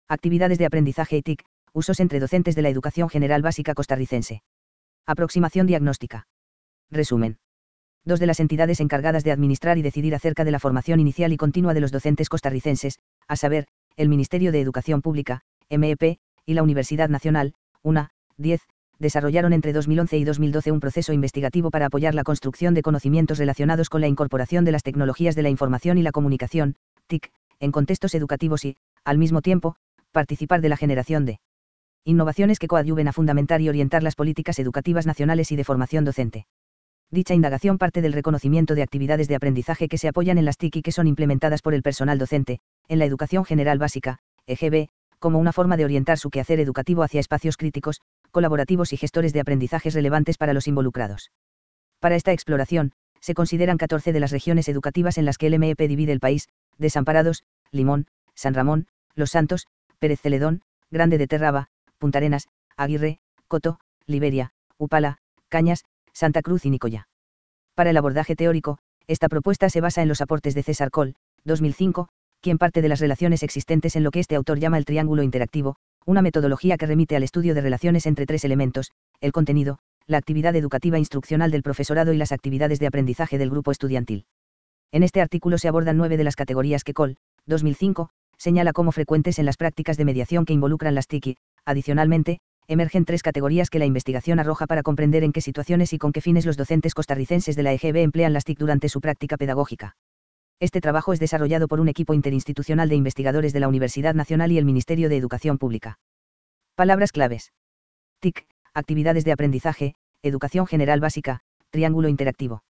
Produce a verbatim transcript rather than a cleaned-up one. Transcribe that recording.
Actividades de aprendizaje y T I C, usos entre docentes de la educación general básica costarricense. Aproximación diagnóstica. Resumen. Dos de las entidades encargadas de administrar y decidir acerca de la formación inicial y continua de los docentes costarricenses, a saber, el Ministerio de Educación Pública, M E P, y la Universidad Nacional, U N A, diez, desarrollaron entre dos mil once y dos mil doce un proceso investigativo para apoyar la construcción de conocimientos relacionados con la incorporación de las tecnologías de la información y la comunicación, T I C, en contextos educativos y, al mismo tiempo, participar de la generación de innovaciones que coadyuven a fundamentar y orientar las políticas educativas nacionales y de formación docente. Dicha indagación parte del reconocimiento de actividades de aprendizaje que se apoyan en las T I C y que son implementadas por el personal docente, en la educación general básica, E G B, como una forma de orientar su quehacer educativo hacia espacios críticos, colaborativos y gestores de aprendizajes relevantes para los involucrados. Para esta exploración, se consideran catorce de las regiones educativas en las que el M E P divide el país: Desamparados, Limón, San Ramón, Los Santos, Pérez Celedón, Grande de Terraba, Punta Arenas, Aguirre, Coto, Liberia, Upala, Cañas, Santa Cruz y Nicoya. Para el abordaje teórico, esta propuesta se basa en los aportes de César Coll, dos mil cinco, quien parte de las relaciones existentes en lo que este autor llama el triángulo interactivo, una metodología que remite al estudio de relaciones entre tres elementos: el contenido, la actividad educativa instruccional del profesorado y las actividades de aprendizaje del grupo estudiantil. En este artículo se abordan nueve de las categorías que Coll, dos mil cinco, señala como frecuentes en las prácticas de mediación que involucran las T I C y, adicionalmente, emergen tres categorías que la investigación arroja para comprender en qué situaciones y con qué fines los docentes costarricenses de la E G B emplean las T I C durante su práctica pedagógica. Este trabajo es desarrollado por un equipo interinstitucional de investigadores de la Universidad Nacional y el Ministerio de Educación Pública. Palabras claves. T I C, actividades de aprendizaje, educación general básica, triángulo interactivo.